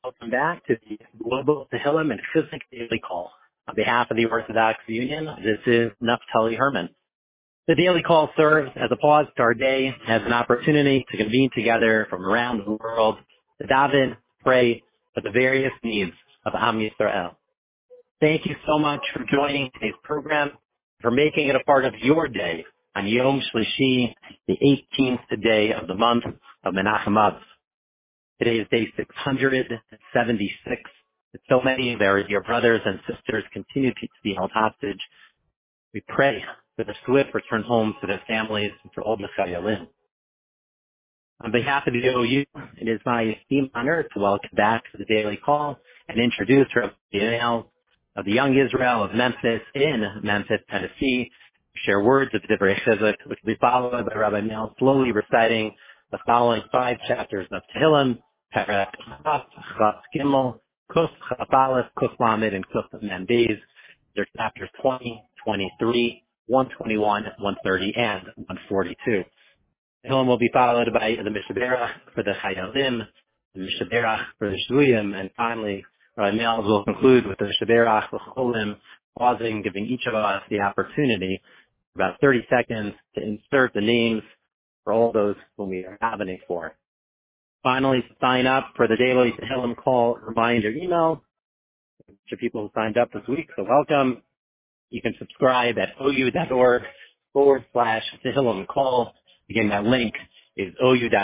Welcome back to the Global Tehillim and Chizuk Daily Call. On behalf of the Orthodox Union, this is Naftali Herman. The Daily Call serves as a pause to our day, as an opportunity to convene together from around the world to daven, pray for the various needs of Am Yisrael. Thank you so much for joining today's program, for making it a part of your day on Yom Shlishi, the 18th day of the month of Menachem Av. Today is day 676. So many of our dear brothers and sisters continue to be held hostage. We pray for the swift return home to their families and for all the Chayalim. On behalf of the OU, it is my esteemed honor to welcome back to the Daily Call and introduce Rabbi Daniel of the Young Israel of Memphis in Memphis, Tennessee, to share words of Divrei Chizuk, which will be followed by Rabbi Mel slowly reciting the following 5 chapters of Tehillim, Perek Chaf, Chaf Gimel, Kuf Chaf Aleph, Kuf Lamed, and Kuf Mem Beis. They're chapters 20, 23, 121, 130, and 142. Tehillim will be followed by the Mishaberach for the Chayalim, the Mishaberach for the Shvuyim, and finally, Rabbi Mel will conclude with the Mishaberach for Cholim, pausing, giving each of us the opportunity, about 30 seconds, to insert the names for all those whom we are davening for. Finally, to sign up for the Daily Tehillim Call reminder email, to people who signed up this week, so welcome. You can subscribe at ou.org/Tehillim Call. Again, that link is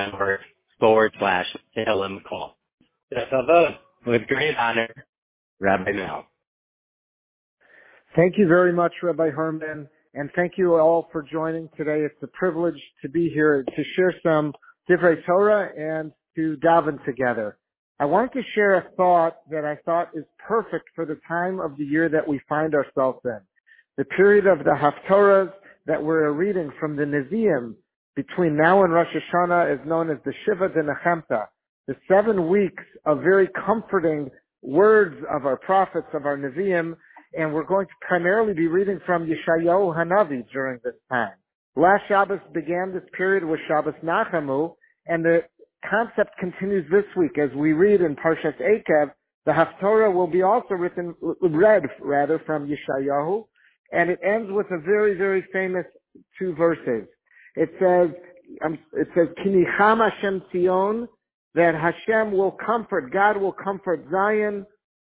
ou.org/Tehillim Call. With great honor, Rabbi Mel. Thank you very much, Rabbi Herman, and thank you all for joining today. It's a privilege to be here to share some Divrei Torah and to daven together. I want to share a thought that I thought is perfect for the time of the year that we find ourselves in. The period of the Haftorahs that we're reading from the Nevi'im between now and Rosh Hashanah is known as the Shiva de Nechemta, the 7 weeks of very comforting words of our prophets, of our Nevi'im, and we're going to primarily be reading from Yeshayahu Hanavi during this time. Last Shabbos began this period with Shabbos Nachamu, and the concept continues this week as we read in Parshas Eikev. The Haftorah will be also read from Yeshayahu, and it ends with a very, very famous 2 verses. It says, Kinicham Hashem Tzion, that Hashem will comfort, God will comfort Zion.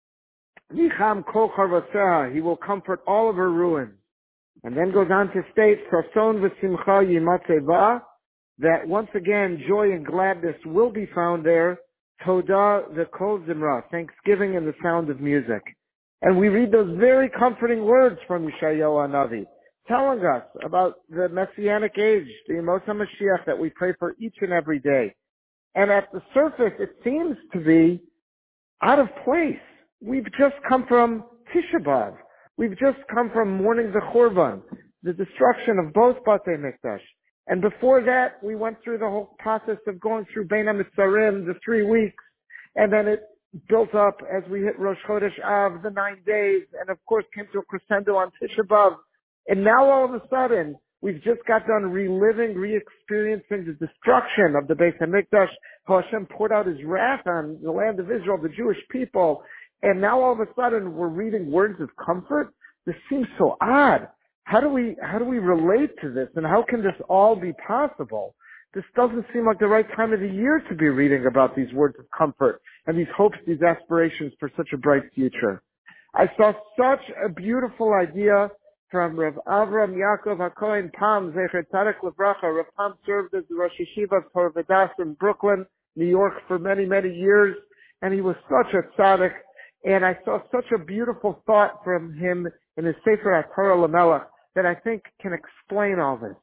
Nicham kol charvaseha, He will comfort all of her ruins. And then goes on to state, Sason v'simcha yimatzeva, that once again joy and gladness will be found there. Todah v'kol zimra, thanksgiving and the sound of music. And we read those very comforting words from Yeshayahu Hanavi, telling us about the Messianic age, the Yemos HaMashiach that we pray for each and every day. And at the surface, it seems to be out of place. We've just come from Tisha B'Av. We've just come from mourning the Churban, the destruction of both Batei Mikdash. And before that, we went through the whole process of going through Bein HaMitzarim, the 3 weeks, and then it built up as we hit Rosh Chodesh Av, the 9 days, and of course came to a crescendo on Tisha B'Av. And now all of a sudden, we've just got done reliving, re-experiencing the destruction of the Beis HaMikdash, how Hashem poured out His wrath on the land of Israel, the Jewish people, and now all of a sudden we're reading words of comfort. This seems so odd. How do we relate to this, and how can this all be possible? This doesn't seem like the right time of the year to be reading about these words of comfort and these hopes, these aspirations for such a bright future. I saw such a beautiful idea from Rav Avram Yaakov HaKohen Pam, Zecher Tzaddik Livracha. Rav Pam served as the Rosh Yeshiva of Torah Vodaas in Brooklyn, New York for many, many years, and he was such a tzaddik. And I saw such a beautiful thought from him in his Sefer HaTorah Lamelech that I think can explain all this.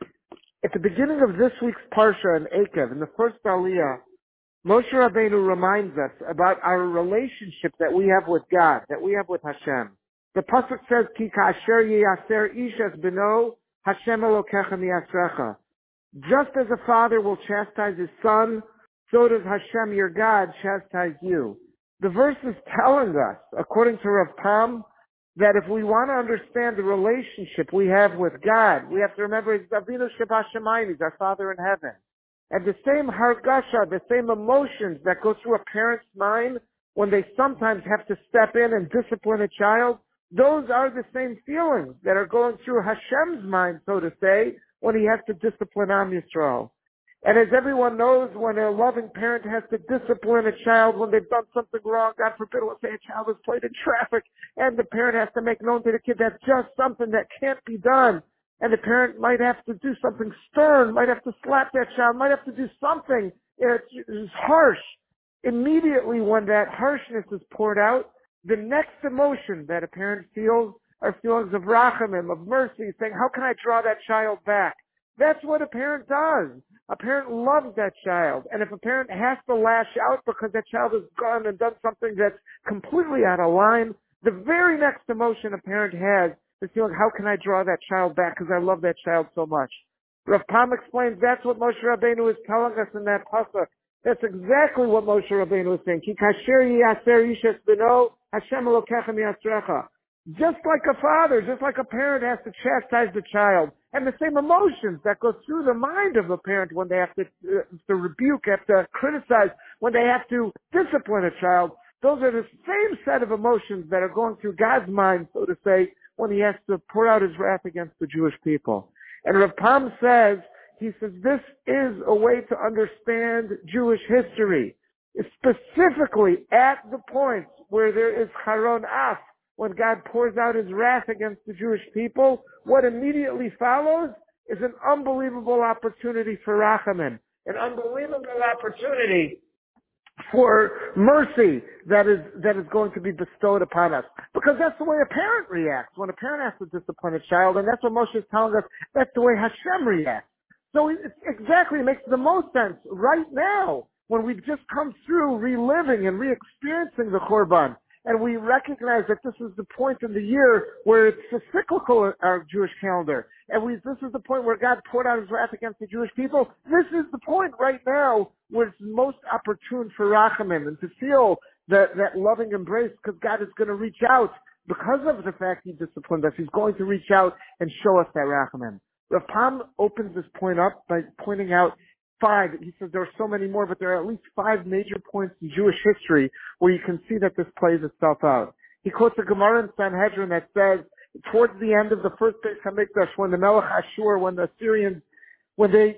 At the beginning of this week's Parsha in Eikev, in the first Aliyah, Moshe Rabbeinu reminds us about our relationship that we have with God, that we have with Hashem. The pasuk says, "Ki ka'asher yiyaser ish es beno, Hashem Elokecha miyasrecha." Just as a father will chastise his son, so does Hashem, your God, chastise you. The verse is telling us, according to Rav Pam, that if we want to understand the relationship we have with God, we have to remember He's Avinu Shebashamayim, He's our Father in heaven. And the same hargasha, the same emotions that go through a parent's mind when they sometimes have to step in and discipline a child, those are the same feelings that are going through Hashem's mind, so to say, when he has to discipline Am Yisrael. And as everyone knows, when a loving parent has to discipline a child when they've done something wrong, God forbid, let's say a child is played in traffic, and the parent has to make known to the kid that's just something that can't be done. And the parent might have to do something stern, might have to slap that child, might have to do something. It's harsh. Immediately when that harshness is poured out, the next emotion that a parent feels are feelings of rachamim, of mercy, saying, how can I draw that child back? That's what a parent does. A parent loves that child. And if a parent has to lash out because that child has gone and done something that's completely out of line, the very next emotion a parent has is feeling, how can I draw that child back because I love that child so much? Rav Pam explains that's what Moshe Rabbeinu is telling us in that pasuk. That's exactly what Moshe Rabbeinu is saying. Ki kasher yiyaser yishes b'no, Hashem elokechem yasrecha. Just like a father, just like a parent has to chastise the child, and the same emotions that go through the mind of a parent when they have to rebuke, have to criticize, when they have to discipline a child, those are the same set of emotions that are going through God's mind, so to say, when he has to pour out his wrath against the Jewish people. And Rav Pam says, this is a way to understand Jewish history, specifically at the point where there is Charon Af, when God pours out his wrath against the Jewish people. What immediately follows is an unbelievable opportunity for Rachamim, an unbelievable opportunity for mercy that is going to be bestowed upon us. Because that's the way a parent reacts. When a parent has to discipline a child, and that's what Moshe is telling us, that's the way Hashem reacts. So it makes the most sense right now, when we've just come through reliving and re-experiencing the Korban, and we recognize that this is the point in the year where it's a cyclical, our Jewish calendar. And this is the point where God poured out his wrath against the Jewish people. This is the point right now where it's most opportune for Rachamim and to feel that loving embrace, because God is going to reach out because of the fact he disciplined us. He's going to reach out and show us that Rachamim. Rav Pam opens this point up by pointing out five. He says there are so many more, but there are at least 5 major points in Jewish history where you can see that this plays itself out. He quotes a Gemara in Sanhedrin that says, towards the end of the first Beis Hamikdash, when the Melech Ashur, when the Assyrians, when they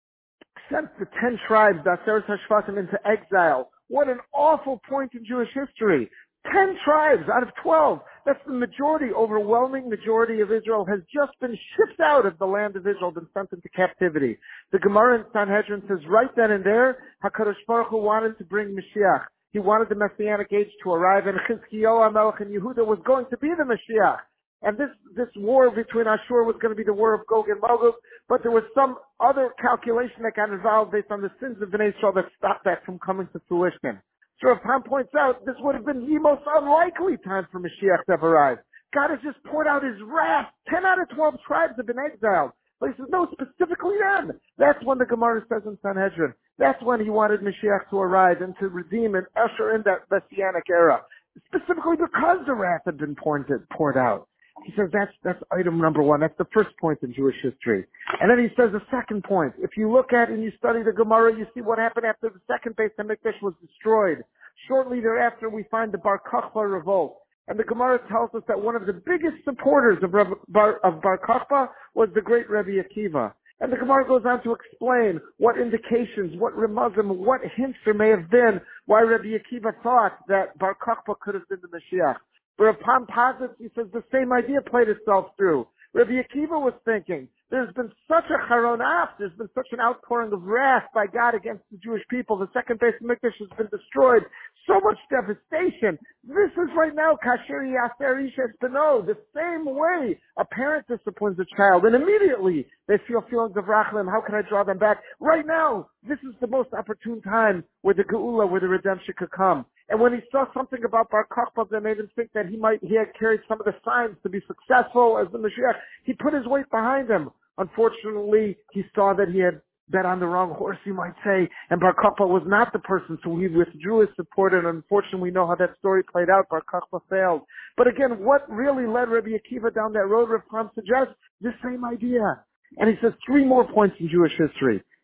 sent the 10 tribes, the Aseret HaShvatim, into exile, what an awful point in Jewish history. 10 tribes out of 12. That's the overwhelming majority of Israel has just been shipped out of the land of Israel, been sent into captivity. The Gemara in Sanhedrin says right then and there, HaKadosh Baruch Hu wanted to bring Mashiach. He wanted the Messianic age to arrive, and Chizkiyahu HaMelech and Yehuda was going to be the Mashiach. And this war between Ashur was going to be the war of Gog and Magog, but there was some other calculation that got involved based on the sins of Bnei Israel that stopped that from coming to fruition. So Rav Pam points out, this would have been the most unlikely time for Mashiach to have arrived. God has just poured out his wrath. 10 out of 12 tribes have been exiled. But he says, no, specifically then. That's when the Gemara says in Sanhedrin. That's when he wanted Mashiach to arrive and to redeem and usher in that Messianic era. Specifically because the wrath had been poured out. He says that's item number 1. That's the first point in Jewish history. And then he says the second point. If you look at and you study the Gemara, you see what happened after the second Beis Hamikdash was destroyed. Shortly thereafter, we find the Bar Kokhba revolt. And the Gemara tells us that one of the biggest supporters of Bar Kokhba was the great Rabbi Akiva. And the Gemara goes on to explain what indications, what remuzim, what hints there may have been why Rabbi Akiva thought that Bar Kokhba could have been the Mashiach. But Rav Pam posits, he says the same idea played itself through. Rabbi Akiva was thinking, there's been such a charon af, there's been such an outpouring of wrath by God against the Jewish people. The second Beis Hamikdash has been destroyed. So much devastation. This is right now, kasher yaser ishes beno, the same way a parent disciplines a child, and immediately they feel feelings of rachlim. How can I draw them back? Right now, this is the most opportune time where the geula, where the redemption could come. And when he saw something about Bar Kokhba that made him think that he had carried some of the signs to be successful as the Mashiach, he put his weight behind him. Unfortunately, he saw that he had bet on the wrong horse, you might say, and Bar Kokhba was not the person, so he withdrew his support, and unfortunately we know how that story played out. Bar Kokhba failed. But again, what really led Rabbi Akiva down that road, Rav Pam suggests, the same idea. And he says 3 more points in Jewish history.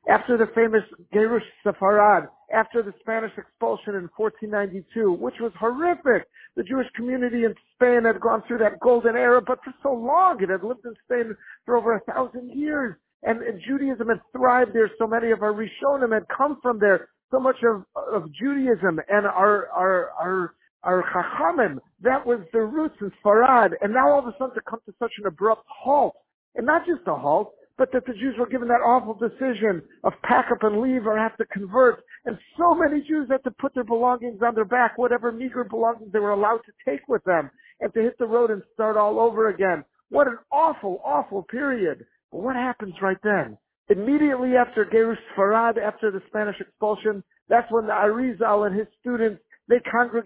after the famous Gerush Sefarad, after the Spanish expulsion in 1492, which was horrific. The Jewish community in Spain had gone through that golden era, but for so long, it had lived in Spain for over 1,000 years. And Judaism had thrived there. So many of our Rishonim had come from there. So much of Judaism and our Chachamim, that was their roots in Sfarad. And now all of a sudden to come to such an abrupt halt. And not just a halt, but that the Jews were given that awful decision of pack up and leave or have to convert. And so many Jews had to put their belongings on their back, whatever meager belongings they were allowed to take with them, and to hit the road and start all over again. What an awful, awful period. But what happens right then? Immediately after Gerush Sfarad, after the Spanish expulsion, that's when the Arizal and his students, they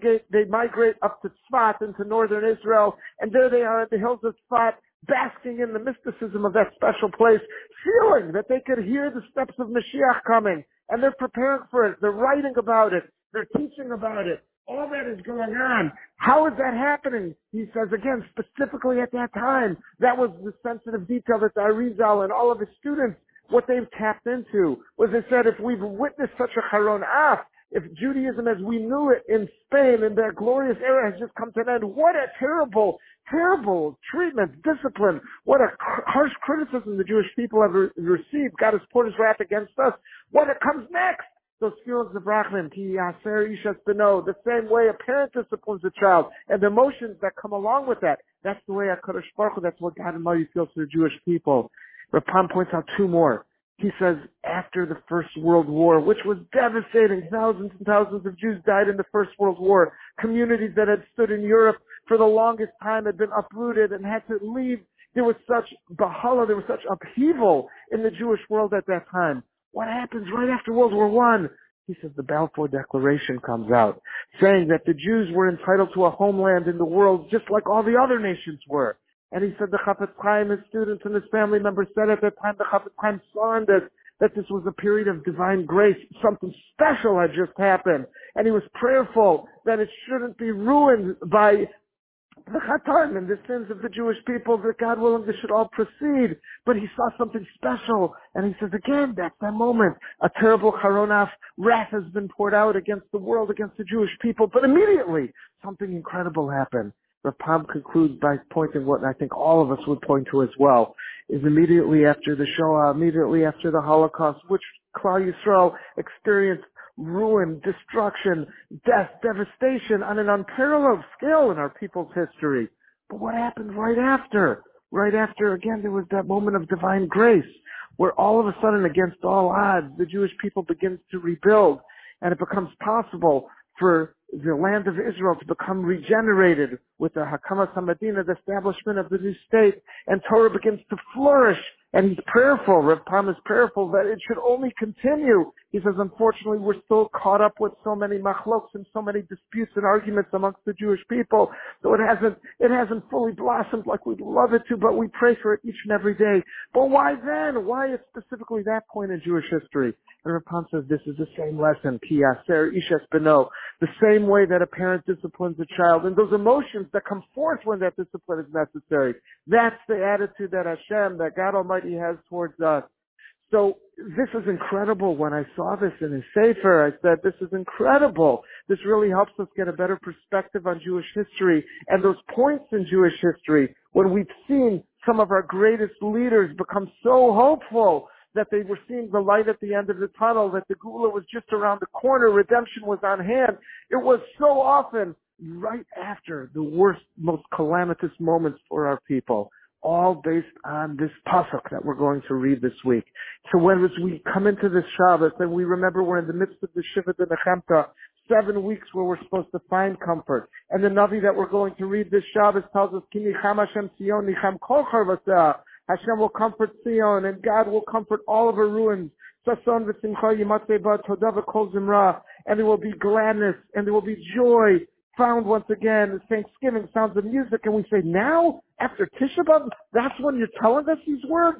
migrate up to Tzfat into northern Israel, and there they are at the hills of Tzfat, basking in the mysticism of that special place, feeling that they could hear the steps of Mashiach coming, and they're preparing for it, they're writing about it, they're teaching about it. All that is going on. How is that happening? He says again, specifically at that time, that was the sensitive detail that the Arizal and all of his students, what they've tapped into, was they said, if we've witnessed such a Charon Af, if Judaism as we knew it in Spain in that glorious era has just come to an end, what a terrible, terrible treatment, discipline, what a harsh criticism the Jewish people have received. God has poured his wrath against us. What comes next? Those feelings of Rachman, ki yaser ishas beno, the same way a parent disciplines a child, and the emotions that come along with that. That's the way HaKadosh Baruch Hu, that's what God Almighty feels for the Jewish people. Rapam points out two more. He says, after the First World War, which was devastating, thousands and thousands of Jews died in the First World War. Communities that had stood in Europe for the longest time had been uprooted and had to leave. There was such bahala, there was such upheaval in the Jewish world at that time. What happens right after World War I? He says the Balfour Declaration comes out, saying that the Jews were entitled to a homeland in the world just like all the other nations were. And he said the Chafetz Chaim, his students and his family members said at that time, the Chafetz Chaim saw in this, that this was a period of divine grace. Something special had just happened. And he was prayerful that it shouldn't be ruined by the Chatan and the sins of the Jewish people, that God willing this should all proceed. But he saw something special. And he says again, that's that moment. A terrible Charonaf wrath has been poured out against the world, against the Jewish people. But immediately, something incredible happened. Rapam concludes by pointing what I think all of us would point to as well, is immediately after the Shoah, immediately after the Holocaust, which Klal Yisrael experienced ruin, destruction, death, devastation on an unparalleled scale in our people's history. But what happened right after? Right after, again, there was that moment of divine grace, where all of a sudden, against all odds, the Jewish people begins to rebuild, and it becomes possible for the land of Israel to become regenerated with the Hakamas HaMadina, the establishment of the new state, and Torah begins to flourish. And he's prayerful, Rav Pam is prayerful that it should only continue. He says, unfortunately, we're still caught up with so many machloks and so many disputes and arguments amongst the Jewish people, so it hasn't fully blossomed like we'd love it to, but we pray for it each and every day. But why then? Why at specifically that point in Jewish history? And Rav Pam says this is the same lesson, ki yaser ishas beno, the same way that a parent disciplines a child, and those emotions that come forth when that discipline is necessary. That's the attitude that Hashem, that God Almighty has towards us. So this is incredible. When I saw this in his Sefer, I said, this is incredible. This really helps us get a better perspective on Jewish history and those points in Jewish history when we've seen some of our greatest leaders become so hopeful that they were seeing the light at the end of the tunnel, that the Gula was just around the corner, redemption was on hand. It was so often right after the worst, most calamitous moments for our people, all based on this pasuk that we're going to read this week. So as we come into this Shabbos, and we remember we're in the midst of the Shiva de Nechemta, 7 weeks where we're supposed to find comfort. And the Navi that we're going to read this Shabbos tells us, Ki nicham Hashem Sion, nicham kol charvaseh. Hashem will comfort Sion, and God will comfort all of her ruins. Sason v'simcha yimatzeh ba todah v'kol zimra. And there will be gladness, and there will be joy found once again. Thanksgiving, sounds of music. And we say, now, after Tisha B'Av, that's when you're telling us these words?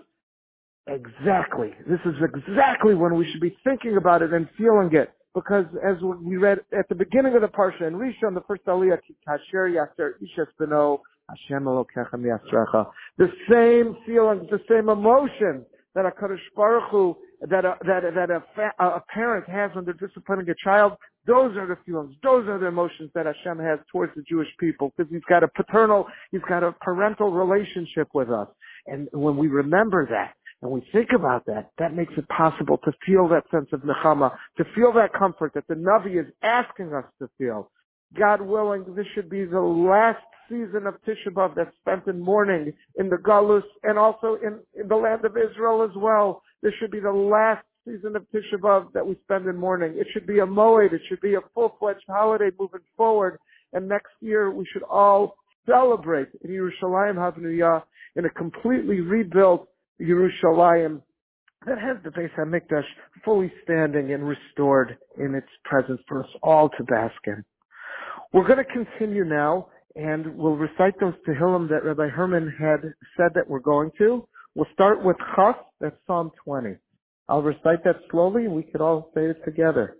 Exactly. This is exactly when we should be thinking about it and feeling it. Because as we read at the beginning of the Parsha in Rishon, the first Aliyah, Kasher Yaser Ishas Beno, Hashem Elokecha Miasrecha. The same feelings, the same emotions that HaKadosh Baruch Hu a parent has when they're disciplining a child. Those are the feelings. Those are the emotions that Hashem has towards the Jewish people, because He's got a parental relationship with us. And when we remember that and we think about that, that makes it possible to feel that sense of nechama, to feel that comfort that the Navi is asking us to feel. God willing, this should be the last season of Tisha B'Av that's spent in mourning in the Galus and also in the land of Israel as well. This should be the last season of Tisha B'Av that we spend in mourning. It should be a moed. It should be a full-fledged holiday moving forward. And next year we should all celebrate in Yerushalayim Havnuyah, in a completely rebuilt Yerushalayim that has the Beis HaMikdash fully standing and restored in its presence for us all to bask in. We're going to continue now, and we'll recite those Tehillim that Rabbi Herman had said that we're going to. We'll start with Chas, that's Psalm 20. I'll recite that slowly, and we could all say it together.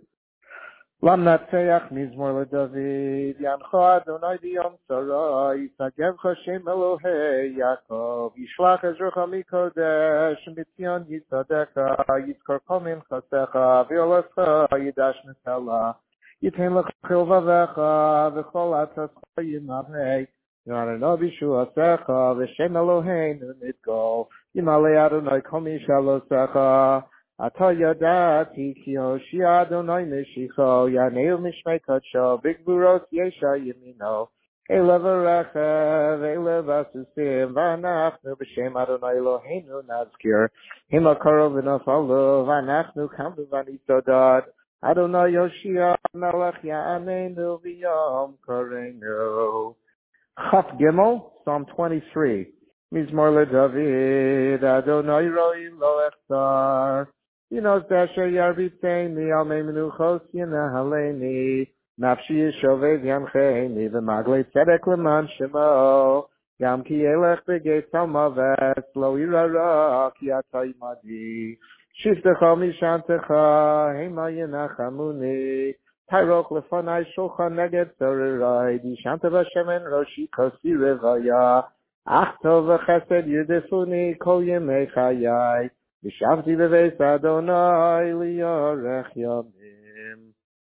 Lamnatseach mizmor leDavid, Yancho Adonai biyom tzara, Yisagevcha Shem Elohei Yaakov, Yishlach Ezrecha mikodesh, Mitzion Yitzadeka, Yitzkor kol minchasecha, V'yolascha Yidash Nesela, Yitain Lecha Chilvavecha, V'chol Atzascha Yinavhei, Yonano Bishuasecha, V'Shem Eloheinu Nidgol, Yimalei Adonai kol mishalosecha, Ata yadati ki hoshi Adonai mishicho, Yaneu mishmei kadsho, Bigburos yesha yemino, Elev arechev, Elev asusim, V'anachnu b'shem Adonai Eloheinu nazkir, Hima karov v'nofalu, V'anachnu kamdu v'nitodad, Adonai Yoshia, Melech Ya'anenu v'yom koreinu. Chaf Gimel, Psalm 23. Mizmor leDavid, Adonai roi lo echsar, Yinos dasher yarbitzeini, al mei menuchos yinahaleni, Nafshi yishoved yamcheini, V'maglei tzedek leman shemo, Yam ki elech begeit salmavet, Lo irara ki ata imadi, Shiftecha mishantecha, Hema yinachamuni, Tairoch lefanai shulchan neged tzorirai, Dishantev Hashem en roshi kosi revaya, Ach tov v'chesed yudefuni kol yemei chayai, V'shavti b'veis Adonai liyorech yomim.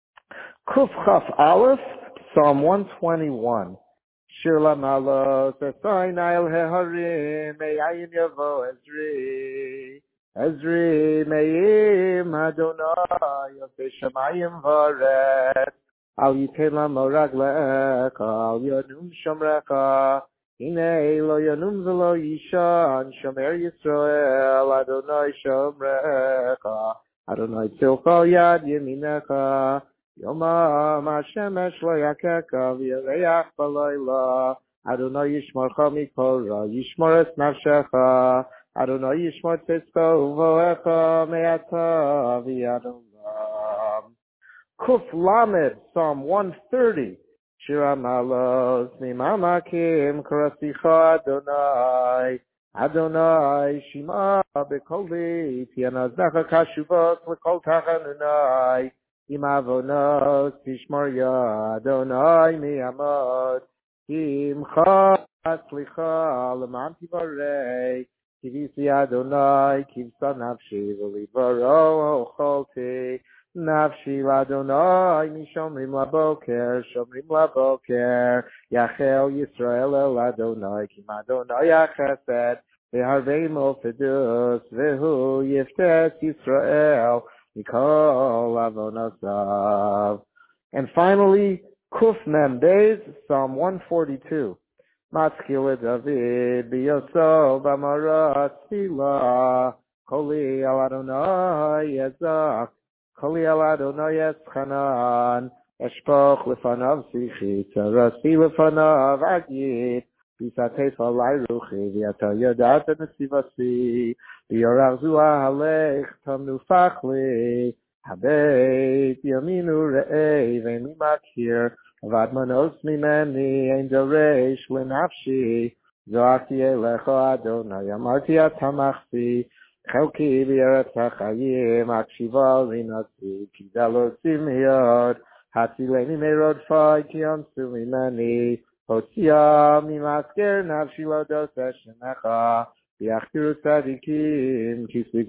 Kuf Chaf Aleph, Psalm 121. Shir lamalos esai nail heharim, me'ayin yavo Ezri. Ezri me'im Adonai, yosei shamayim v'aretz, Al yitein lamo raglecha, al yonum shomrecha, Hine lo yanum v'lo yishan, shomer Yisrael, Adonai shomrecha, Adonai tzilcha yad yeminecha, Yomam Hashemesh lo yakeka, v'yareach b'layla, Adonai yishmorcha mikol ra, yishmor es nafshecha, Adonai yishmor tzedko uvoecha, me'ata v'yad olam. Kuf Lamed, Psalm 130. Shira malos mimamakim karasicha Adonai, Adonai shima bekolvi, tianaznacha kashuvot lekol tachanunai, imavonos tishmor Adonai miamot, imcha atzlicha leman tivarei, kivisi Adonai kivsa nafshi v'livaro ocholti, Nafshi l'Adonai mishomrim laboker, shomrim laboker, Yachel Yisrael el Adonai, kim Adonai yachesed, v'harvei mo fedus, v'hu yiftes Yisrael, mikol avonosav. And finally, Kuf Mem Beis, Psalm 142. Matzkil David, biyoso b'marat tefillah, koli al Adonai yezak, Koli al Adonai eschanan, eshpoch lefanav sichi, tzarasi lefanav agid, bisateif alai ruchi, v'yata yadat nesivasi, v'yorach zua halech, tamnu fachli, habeit yaminu re'ei, v'eni makir, avad manos mimeni, ein doresh lenafshi, zoakti elecha Adonai, amarti atamachti, Chelki b'eretz hachayim, akshiva linatzi, kidalo simiyot, hatzileni meirod fai, ki amsu mimeni, hotzia mimasker nafshi lo doseh shemecha, v'yachtiru tzadikim kisvig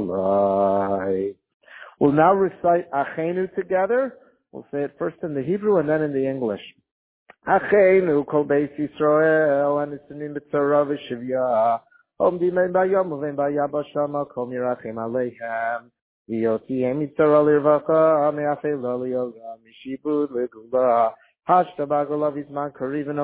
molalai. We'll now recite Achenu together. We'll say it first in the Hebrew and then in the English. Achenu kol beis Yisrael anitznim b'tzara v'shivya omdim ein bayom uvein bayabasha makom yirachem aleihem v'yotzihem mitzara lirvacha me'afela li'olam mishibud l'gula hashta b'agolav izman kariv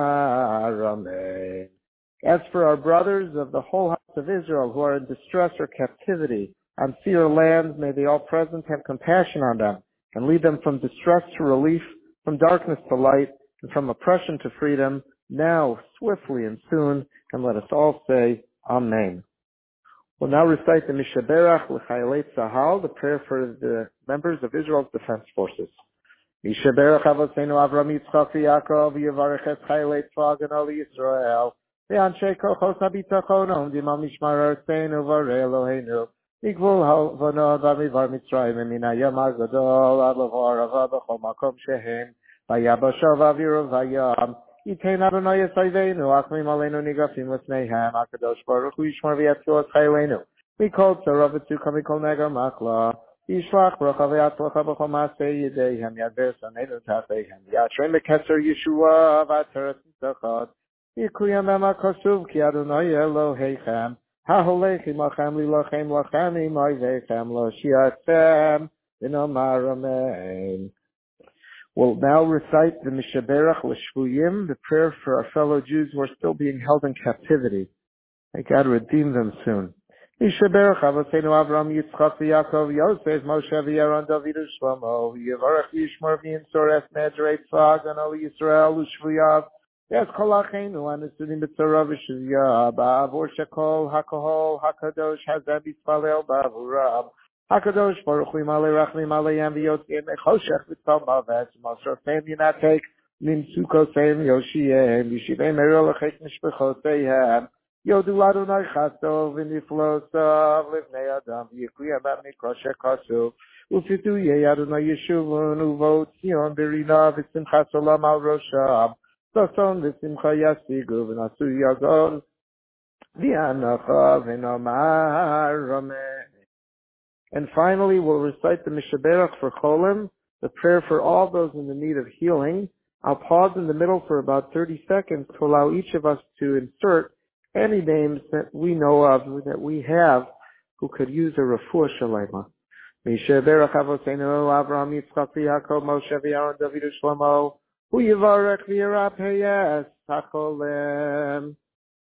omar amen. As for our brothers of the whole house of Israel who are in distress or captivity on sea or land, may the all-present have compassion on them and lead them from distress to relief, from darkness to light, and from oppression to freedom, now, swiftly and soon, and let us all say, Amen. We'll now recite the Mishaberach L'Chayalei Tzahal, the prayer for the members of Israel's Defense Forces. Mishaberach Avoseinu Avram Yitzchak V'Yakov, Yivarech Es Chayalei Tzva Agana L'Yisrael, V'Anshei Kochos HaBitachon, Omdim Al Mishmar Arseinu V'Arei Eloheinu, Migvul Havonot V'Mivar Mitzrayim, Min Hayam HaGadol, Ad L'Var Ava B'Chol Makom Shehem, Vayabashav Aviru Vayam, Yitein Adonai Yisayveinu, Achmim Aleinu Nigafim L'Sneihem, HaKadosh Baruch Hu Yishmar V'Yatzil Chayleinu, Mikol Tzara V'Tzuka Mikol Negar Makla, Yishlach Bracha V'Yatzlacha B'Chol Maaseh Yedeihem, Yadver Saneinu Tafeihem, Yatrein B'Ketzer Yeshua V'Ateret Tzachot, Yikuyam B'Makasuv Ki Adonai Eloheichem, HaHolech Imachem Lilachem Lachem Imayveichem Lo Shiatzem, V'Nomar Amen. We'll now recite the Mishaberach L'Shvuyim, the prayer for our fellow Jews who are still being held in captivity. May God redeem them soon. Mishaberach Avoseinu Avram Yitzchak V'Yakov Yosef Moshe V'Yaron David U'Shlomo Yivarech Yishmor V'Yinsor Es Nedrei Tzva Agana L'Yisrael U'Shvuyav Yes Kol Acheinu Anesudim B'Tzara V'Shivya Ba'avor Shekol HaKohol HaKadosh Hazeh B'Tzvalel Ba'avuram HaKadosh Baruch Hu Yimalei Rachmim Aleim V'Yotzim Mechoshech V'Tzal Mavet Mosrofeim Yinatek Nimtzukoseim Yoshiem Yishivei Merol Lechet Mishpechoseihem Yodu Adonai Chasto V'Niflosav Livnei Adam V'Yikuyam B'Mikra Shekasu Ufitu Yei Adonai Yeshuvun Uvot Zion B'Rina V'Simchas Olam Al Rosham Sason V'Simcha Yasigu V'Nasu Yagon V'Anacha V'Nomar Amen. And finally, we'll recite the Mishaberach for Cholim, the prayer for all those in the need of healing. I'll pause in the middle for about 30 seconds to allow each of us to insert any names that we know of, that we have, who could use a refuah shalema. Mishaberach Avoseinu Avram Yitzchak V'Yakov Moshe V'Yaron David U'Shlomo Hu Yivarech V'Yirapeh Es HaCholem.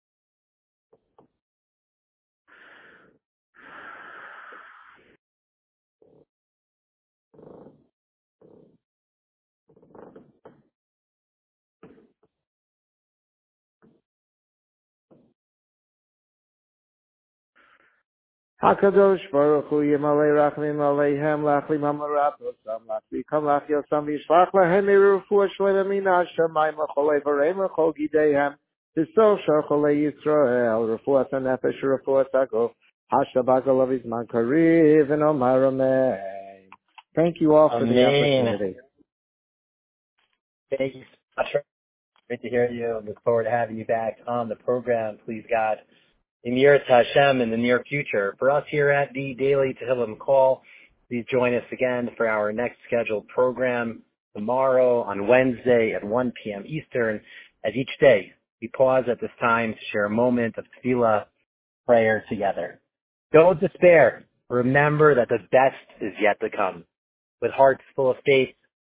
HaKadosh Baruch Hu Yimalei Rachmim Aleihem Lachlim Amaratosam Lachlikam Lachyosam V'Yishlach Lahem Refuah Shlema Min HaShamayim L'Cholei V'Reim L'Chol Gideihem T'Sol Shar Cholei Yisrael Refuah HaNefesh Refuah HaGuf Hashta B'Agolav Izman Kariv V'Nomar Amen. Thank you all for the opportunity. Thank you so much. Great to hear you. Look forward to having you back on the program, please God, in Yirat Hashem in the near future. For us here at the Daily Tehillim Call, please join us again for our next scheduled program tomorrow on Wednesday at 1 p.m. Eastern. As each day, we pause at this time to share a moment of tefillah, prayer together. Don't despair. Remember that the best is yet to come. With hearts full of faith,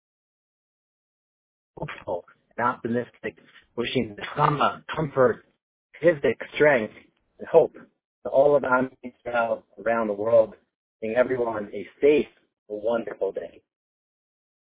hopeful and optimistic, wishing nechama, comfort, physic, strength, and hope to all of Am Yisrael around the world, wishing everyone a safe, wonderful day.